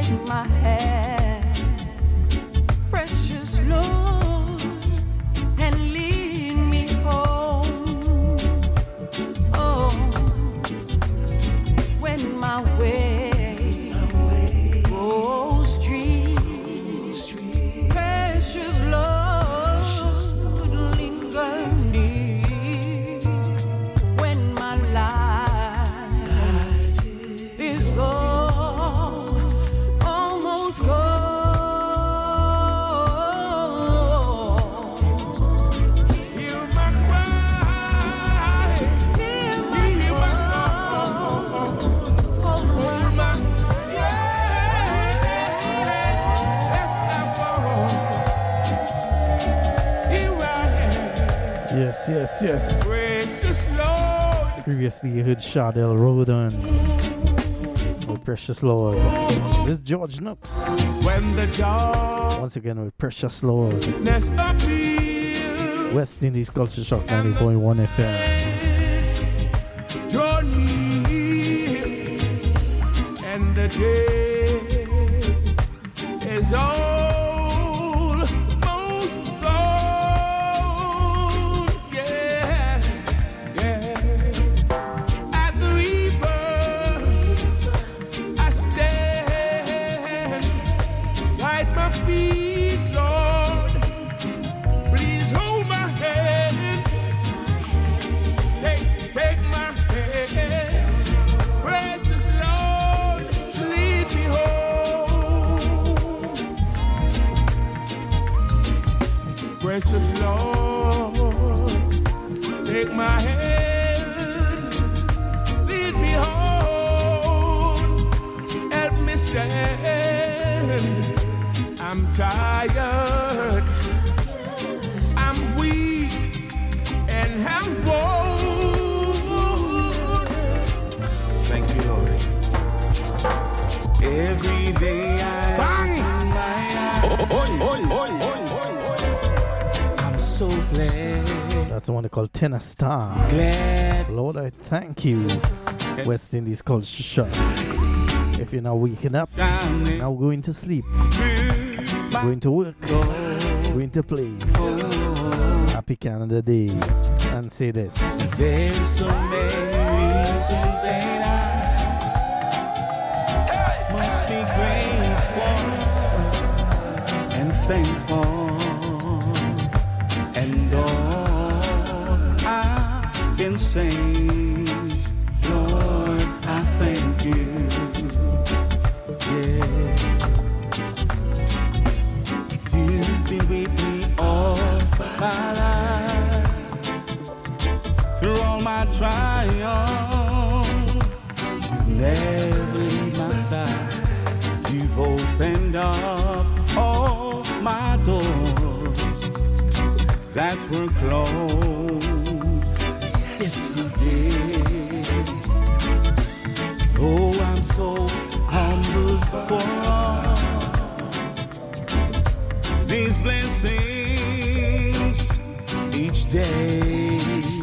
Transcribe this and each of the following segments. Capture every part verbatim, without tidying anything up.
Yes, yes. Precious Lord. Previously you heard Shardell Rodon with Precious Lord. This is George Nooks. When the dark once again with Precious Lord. West Indies Culture Shock ninety point one F M. Johnny, and the day is all. Precious Lord, take my hand, lead me home, help me stand. I'm tired, I'm weak, and I'm bold. Thank you, Lord. Every day I bang my eyes. Oi, oi, oi, oi, oi. So glad. That's the one they call Tenor Star. Glad. Lord, I thank you. West Indies Culture Shock. If you're now waking up, now going to sleep, going to work, going to play. Happy Canada Day. And say this. There's so many reasons that I must be grateful and thankful. And all I can say, Lord, I thank you. Yeah, you've been with me all my life, through all my trials. You've never left my side. You've opened up all my doors that were closed. Yes, you did. Oh, I'm so humble for all these blessings each day.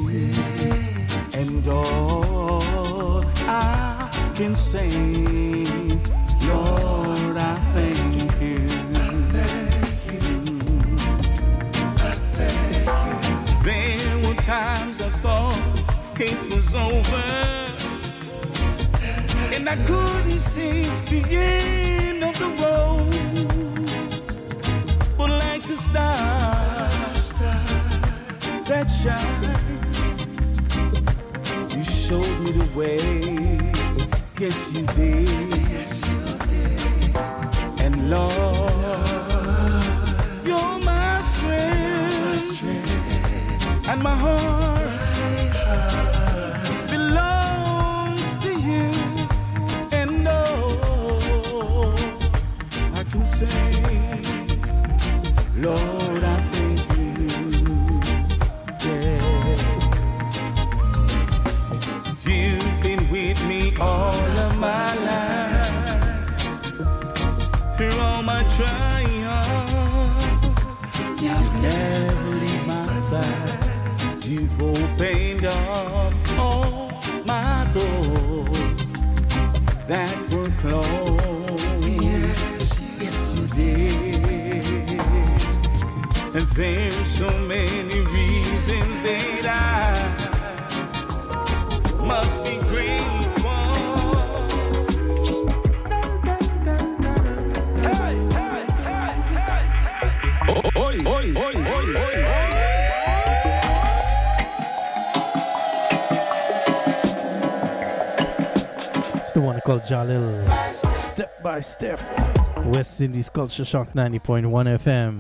And all I can say is, Lord, I thank you. Times I thought it was over, and I couldn't see the end of the road. But like a star that shines, you showed me the way. Yes, you did. Yes, you did. And Lord, you're my strength. My strength. And my heart, heart belongs to you. And all I can say, Lord, I thank you. Yeah. You've been with me all of my life, through all my trials. You've never left my side. You've opened up all my doors that were closed. did. And there's so many reasons that I must be grateful. Hey, hey, hey, hey, hey. Oi, oi, oi, oi, oi, oi. It's the one called Jalil. Step by Step. West Indies Culture Shock ninety point one F M.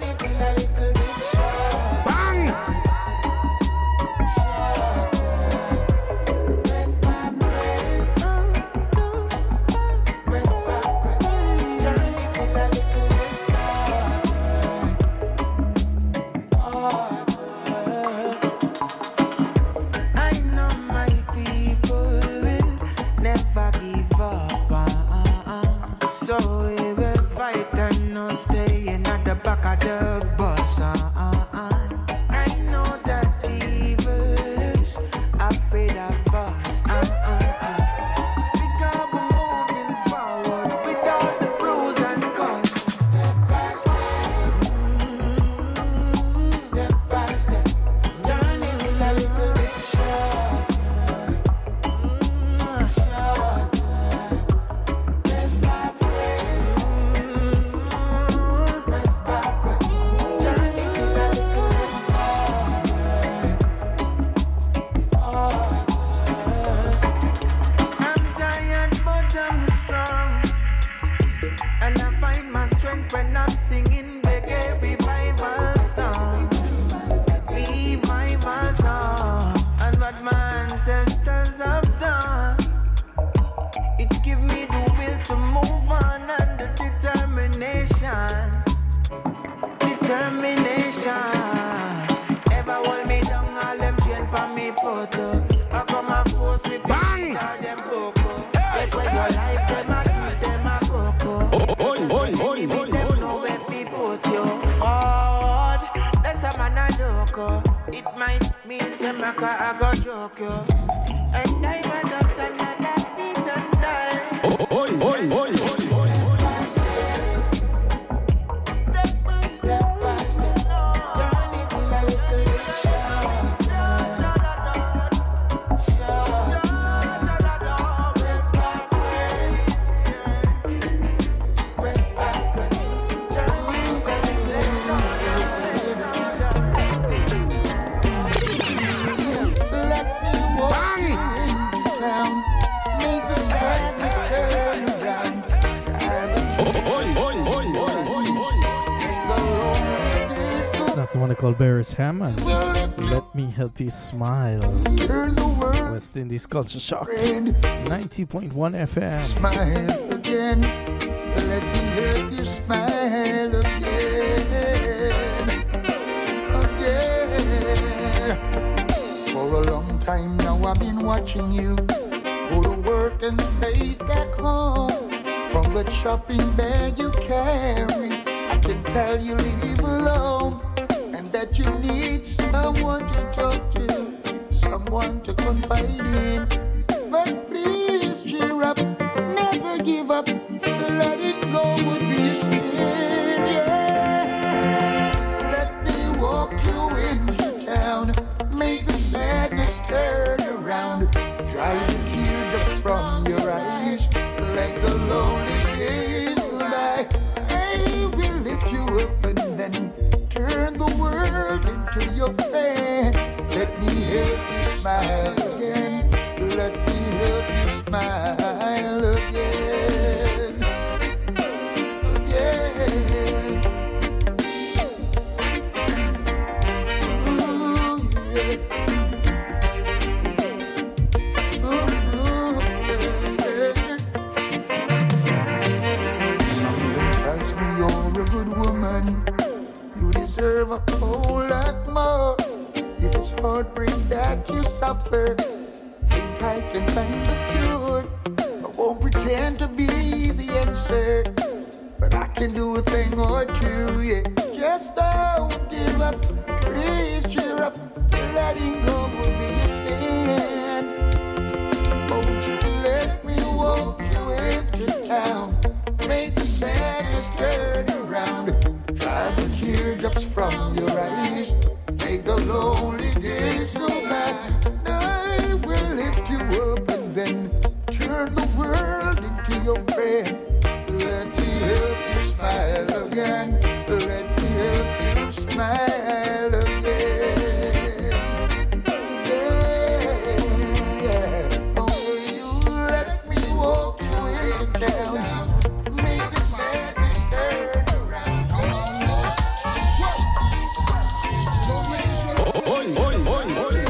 Hammond, let me help you smile. West Indies Culture Shock ninety point one F M. Smile again, let me help you smile again, again. For a long time now I've been watching you go to work and straight back home. From the shopping bag you carry, I can tell you leave alone. That you need someone to talk to, someone to confide in. But please cheer up, never give up. Letting go would be a sin, yeah. Let me walk you into town, make the sadness turn around. Dry the teardrops from your eyes, let the lonely days go by. I will lift you up and then turn the world into your friend. Let me help you smile again. Let me help you smile again. Again. Oh, yeah. Oh, yeah. Something tells me you're a good woman. Deserve a whole lot more. If it's heartbreak that you suffer, think I can find the cure. I won't pretend to be the answer, but I can do a thing or two, yeah. Just don't give up, please cheer up. Letting go will be a sin. Won't you let me walk you into town, make the saddest turn around. from your eyes. Make the lonely days go by. And I will lift you up and then turn the world into your friend. Let me help you smile again. Let me help you smile again. Yeah, yeah. Oh, you let me walk you into town. Make the sadness turn around. Come on, oi, oi, oi, oi, oi.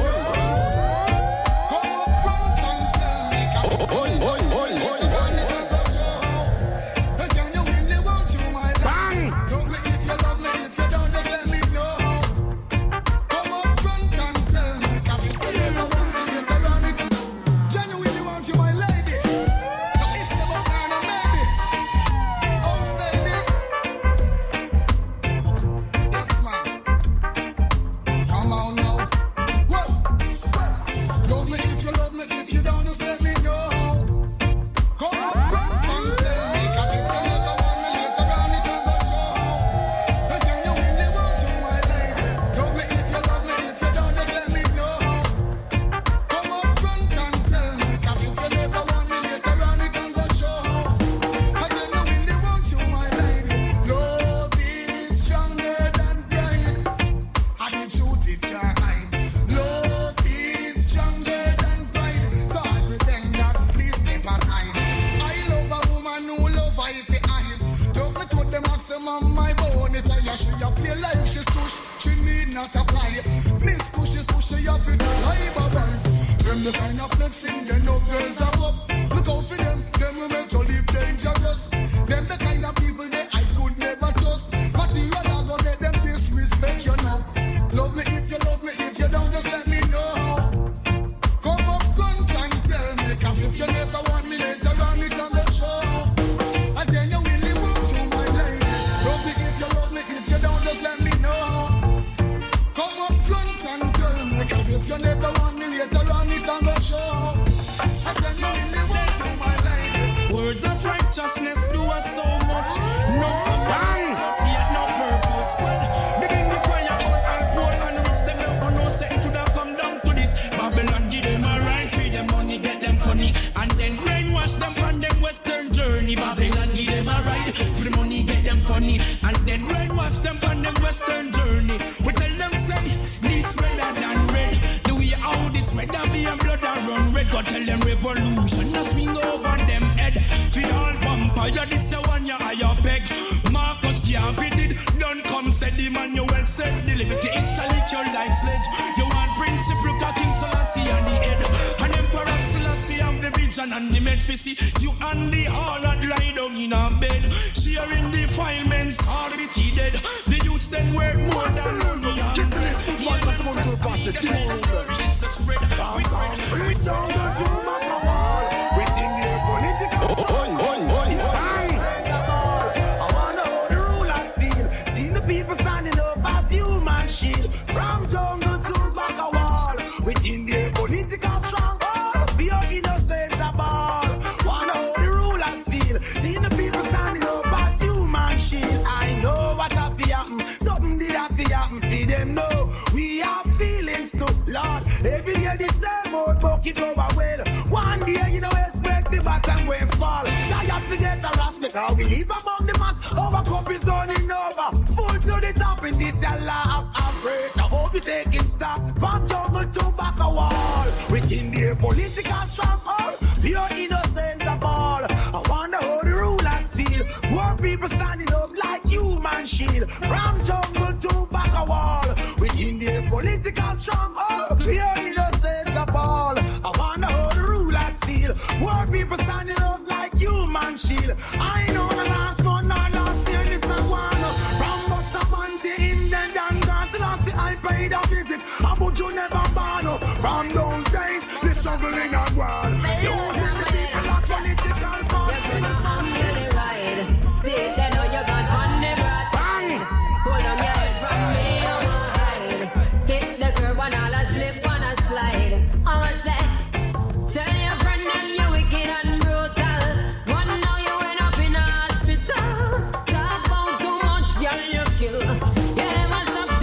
Girl, you kill. You never stop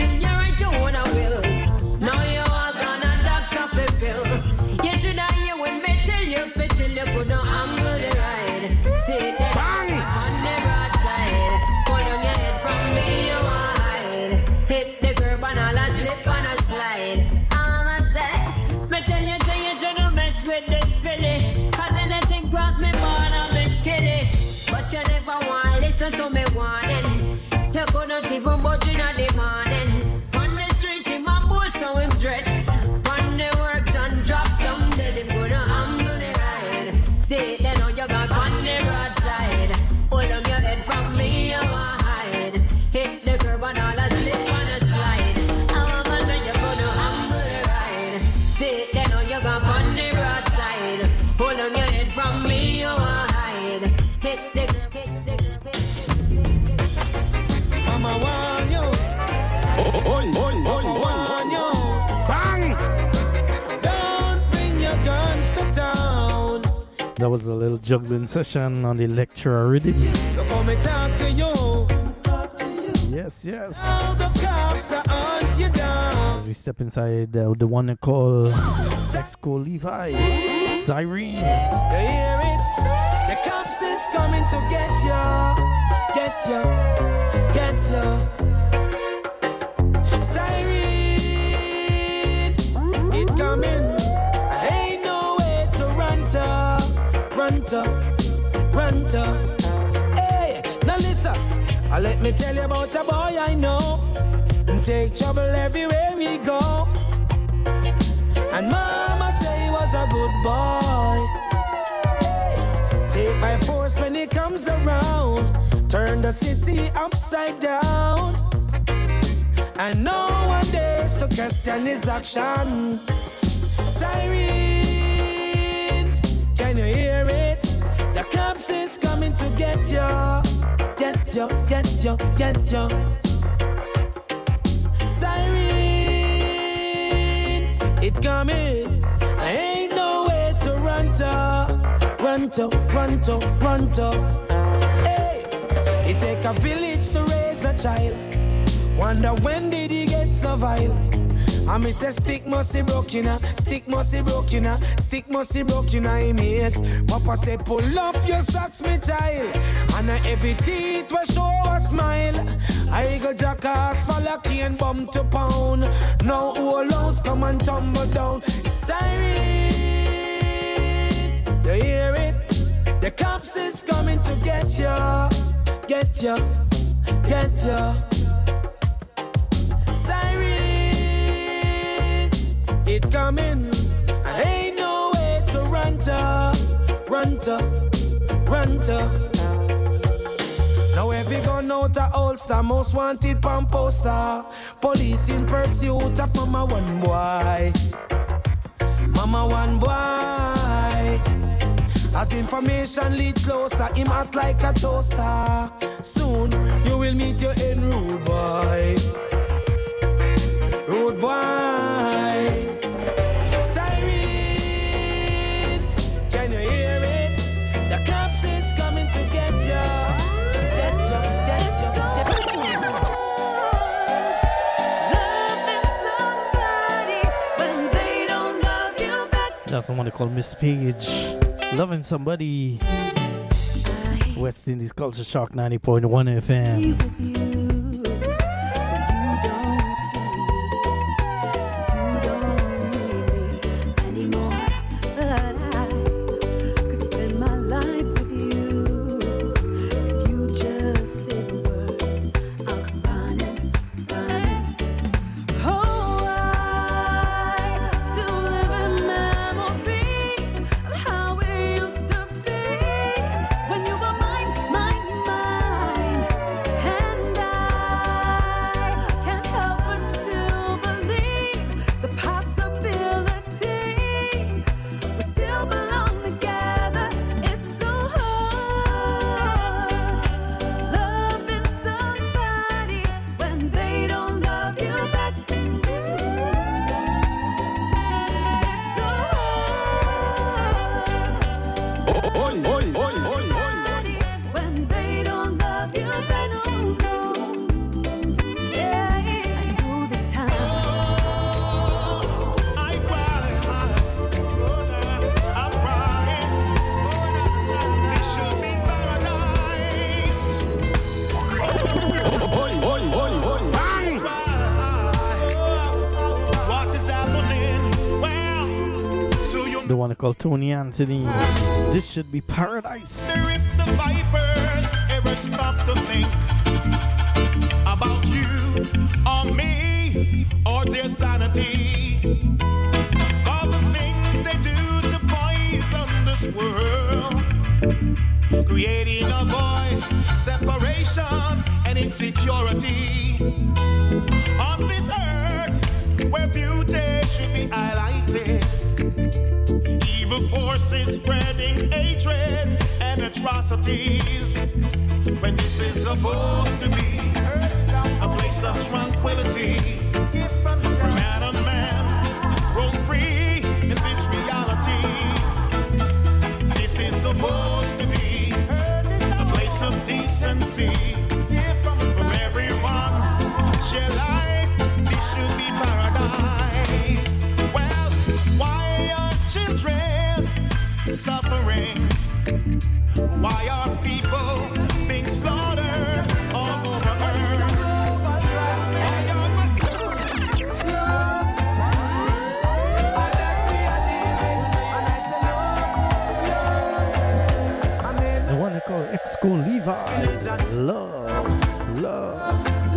Bang! On the broadside, pull on your head from me, you hide. Hit the curb and all a slip and a slide. All of that, me tell you, say you shouldn't mess with this filly. Cause anything cross me, born I'll be kidding. But you never want to listen to me warning. You couldn't even budge in the morning. On the street, in my boss, so him dread. On the work done, drop down dead. Him gonna humble the ride. See, they know you got on the broadside. Hold on your head from me, you want hide. Hit the curb and all a slip and a slide. Oh, man, then you gonna humble the ride. See, they know you got on the broadside. Hold on your head from me, you want hide. Hit the curb, hit the curb, hit the curb. Mama want you. Oi, oi, oi, want you. Bang! Don't bring your guns to town. That was a little juggling session on the lecturer rhythm. You come and talk to you. Yes, yes. All the cops are on you down. As we step inside uh, the one they call Exco Levi, Cyrene. You hear it? The cops is coming to get you. Get you. Get you. Cyrene, it coming. I ain't no way to run to. Run to. Run to. Hey, now listen. Uh, let me tell you about a boy I know. And take trouble everywhere we go. And mama say he was a good boy. Hey, take by force when he comes around. Turn the city upside down. And no one dares to question his action. Cyrene, can you hear it? The cops is coming to get you. Get you, get you, get you. Cyrene, it coming. I ain't no way to run to. Run to, run to, run to. Hey, it take a village to raise a child. Wonder when did he get so vile? I miss the stick must be broken, uh, stick must be broken, uh, stick must be broken, I miss. Papa say pull up your socks, me child. And uh, every teeth will show a smile. I go jackass for lucky and bump to pound. Now all house come and tumble down. Cyrene, you hear it? The cops is coming to get you, get you, get you. Cyrene, it coming. I ain't no way to run to, run to, run to. Now every gun out a holster, most wanted pan poster. Police in pursuit of mama one boy, mama one boy. As information lead closer, him act like a toaster. Soon you will meet your end rude boy, rude boy. Cyrene, can you hear it? The cops is coming to get you, get you, get you, get you. Loving somebody when they don't love you back. That's the one they call Miss Page. Loving Somebody. West Indies Culture Shock ninety point one F M. When you were mine, mine, mine, and I called Tony Anthony. This should be paradise. If the vipers ever stop to think about you or me or their sanity, all the things they do to poison this world, creating a void, separation and insecurity on this earth where beauty should be highlighted. Evil forces spreading hatred and atrocities, when this is supposed to be a place of tranquility, where man and man roam free in this reality. This is supposed to be a place of decency, where everyone share life. This should be paradise. Well, why are children suffering? Why are people being slaughtered all over earth? The one they call Exco Levi. Love, love.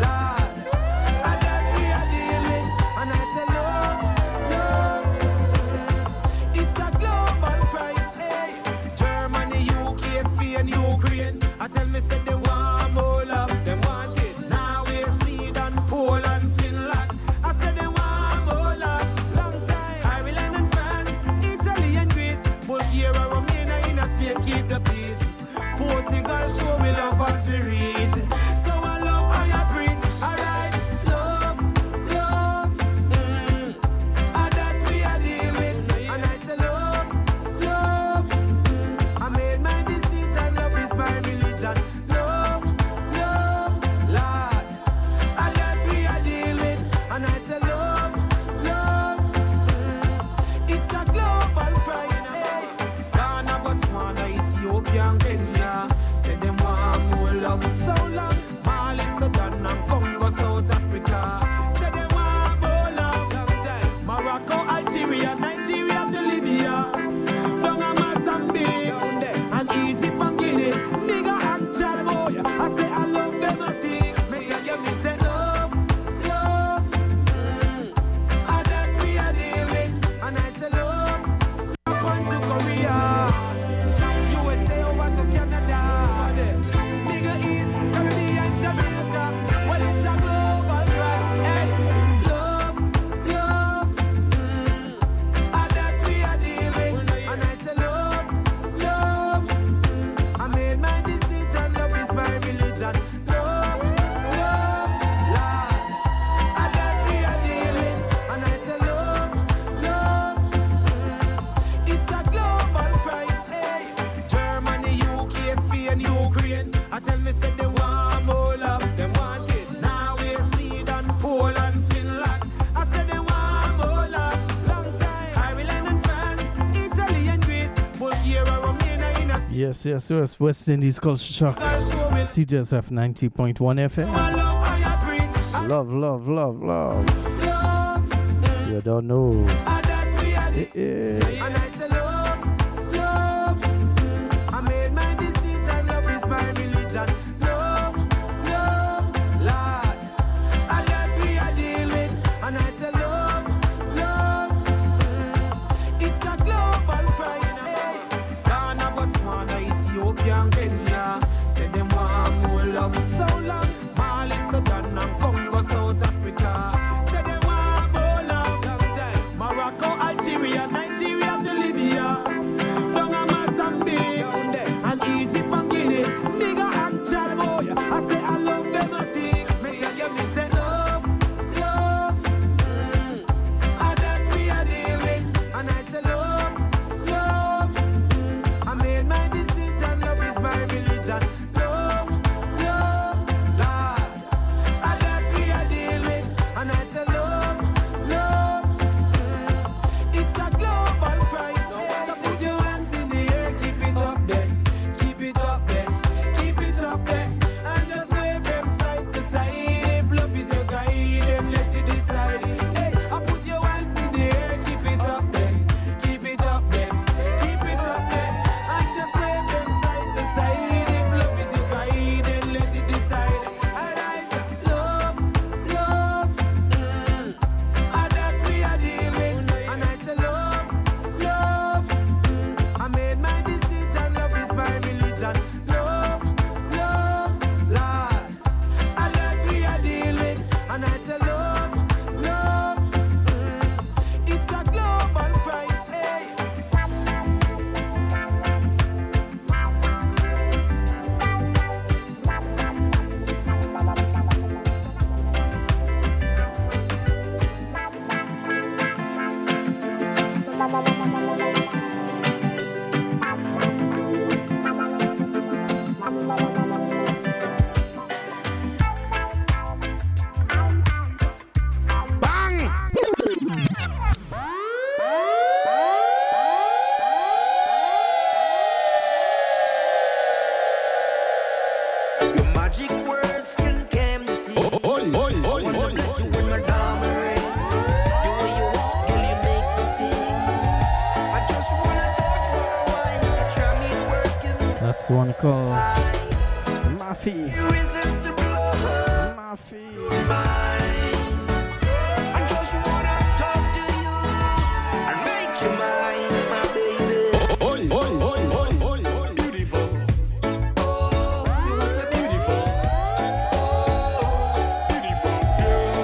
I tell me, say them want more love, them want it. Now we're Sweden, Poland, Finland. I said them want more love, long time. Ireland and France, Italy and Greece, Bulgaria, Romania, in Spain, keep the peace. Portugal, show me love as we reach. So I love how you preach, alright. Love, love, mm. And that we are dealing with. And I say love, love, mm. I made my decision, love is my religion. Love, love, Lord. And that we are dealing with. And I say love, love, mm. It's a global pride. Hey. Ghana, Botswana, Ethiopia, and Kenya. Say them want more love. So long. Mali, Sudan, and Congo, South Africa. Say them want more love. Morocco, Algeria, Nigeria, to Libya. Tonga, Mozambique, and Egypt and Guinea. Nigga actual boy, I say I love them, I see. Make you give me say love, love, mm. And that we are dealing, and I say love. Up on to Korea, U S A over to Canada, nigga East, Caribbean, Jamaica. Well, it's a global drive, hey. Love, love, mm. And that we are dealing, and I say love, love, mm. I made my decision, love is my religion. Love, love, Lord. And that we are dealing, and I say love, love, mm. It's a global pride, hey. Germany, U K, Spain, Ukraine. I tell me, say them want more love, them want it. Now we're Sweden, Poland, Finland. I said them want more love, long time. Ireland and France, Italy and Greece, Bulgaria, Romania, in a Yes, yes, yes. West Indies Culture Shock. show me C J S F ninety point one F M. I love how you preach. I Love, love, love, love. love, mm. You don't know. And that we are Eh, eh. And I say love, love, mm. I made my decision, love is my religion. Love, love, Lord. And that we are dealing, and I say love, love, mm. It's a global pride, hey. Ghana, Botswana, Ethiopia, and Kenya. Say them want more love, so long. Mali, Sudan, and Congo, South Africa. Say them want more love, Morocco, Algeria, Nigeria, to Libya. Tonga, Mozambique, and Egypt and Guinea. Nigga actual boy, I say I love them, I see. Make you give me say love, love, mm. And that we are dealing, and I say love, love, mm. I made my decision, love is my religion. Love, love, Lord. And that we are dealing, and I say love, love, mm. It's a global pride. So put your hands in the air, keep it up there, keep it up there, keep it up there, and just wave them side to side. If love is your guide, then let it decide. Hey, I put your hands in the air, keep it up there, keep it up there, magic words can calm the sea. Oi, oi, oi, I wanna oi, bless you oi. with my diamond ring. The way you walk, girl, you make me sing. I just wanna talk for a while. Charming words can That's the one called Mafi. irresistible. Mafi. Mine. I just wanna talk to you and make you mine, my baby. Oi, oi, oi, oi, oi, oi. Beautiful. Oh, you are so beautiful. Oh, beautiful girl.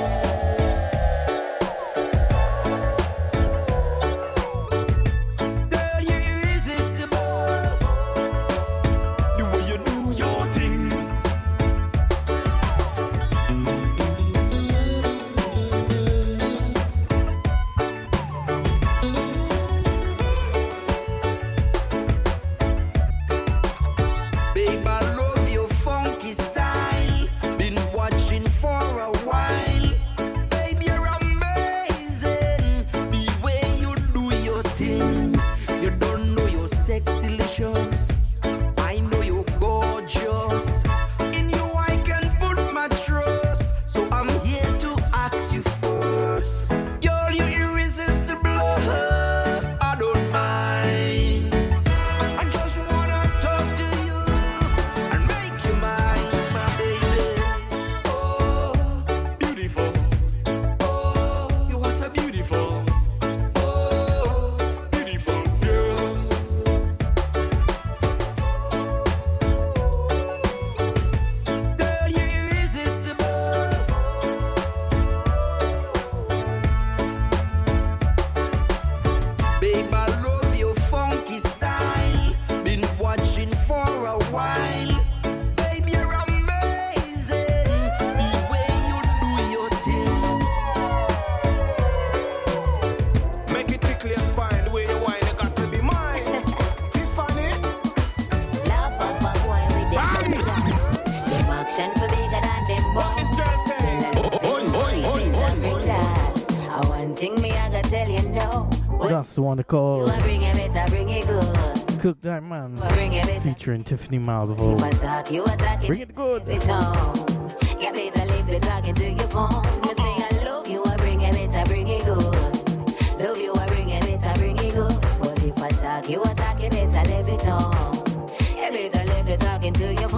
Girl, you're irresistible. The way you do your thing. Babe, I love your funky style. Been watching for a while. Babe, you're amazing. The way you do your thing. You don't know you're sexy-licious. I know you're gorgeous. In you I can put my trust. So I'm here to ask you first. Girl, you're irresistible. I don't mind. I just wanna talk to you and make you mine, my baby. Oh, Beautiful. oh, you are so beautiful. Oh, beautiful girl. Girl, you're irresistible. Babe, I love your funky style. Been watching for a while. Babe, you're amazing. The way you do your thing. Make it tickle your spine. The way you whine, you got to be mine. Tiffany. Love fuck fuck boy with them shots. Them action for bigger than them What boys. this girl say? Oi, oi, oi, oi, oi. I one thing me I gotta tell you no. That's the one You called a bring it better, bring it good. Cook That Man. Bring it better. Featuring Tiffany Malvo. You attack, you attack Bring it good. It on. You better leave the talking to your phone.